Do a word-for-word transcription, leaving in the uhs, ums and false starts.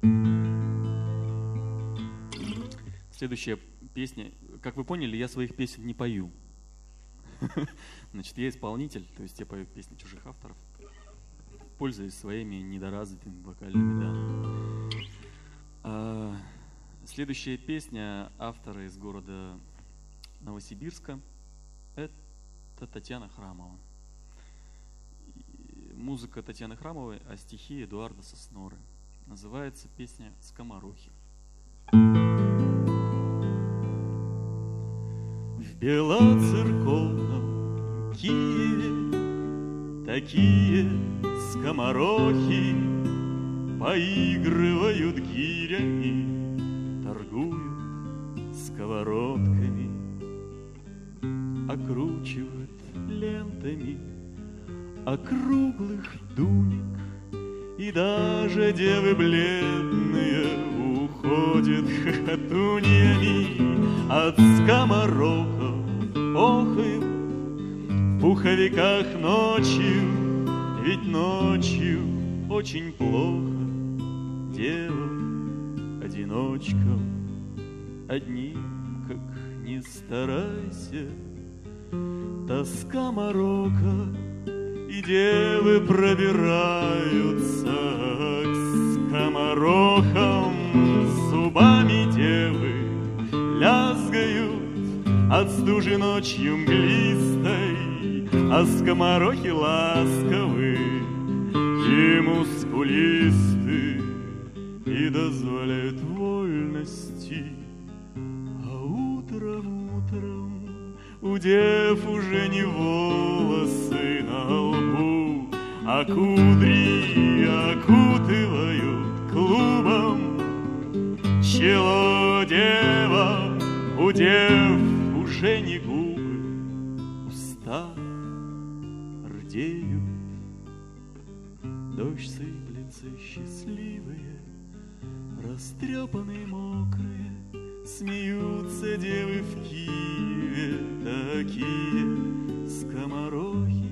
Следующая песня. Как вы поняли, я своих песен не пою. Значит, я исполнитель, то есть я пою песни чужих авторов, пользуясь своими недоразвитыми вокальными данными. А, следующая песня автора из города Новосибирска — это Татьяна Храмова. Музыка Татьяны Храмовой, а стихи Эдуарда Сосноры. Называется песня «Скоморохи». В белоцерковном Киеве такие скоморохи поигрывают гирями, торгуют сковородками, окручивают лентами округлых дуник, и даже девы бледные уходят хохотуньями от скоморохов, охают в пуховиках ночью, ведь ночью очень плохо девам-одиночкам. Одним, как ни старайся, тоска морока, и девы пробираются к скоморохам. Зубами девы лязгают от стужи ночью мглистой, а скоморохи ласковы и мускулисты и дозволяют вольности. А утром, утром у дев уже не волосы на лбу, а кудри окутывают клубом чело дева. У дев уже не губы, уста рдеют. Дождь сыплется счастливые, растрепанные, мокрые, смеются девы в Киеве, такие скоморохи.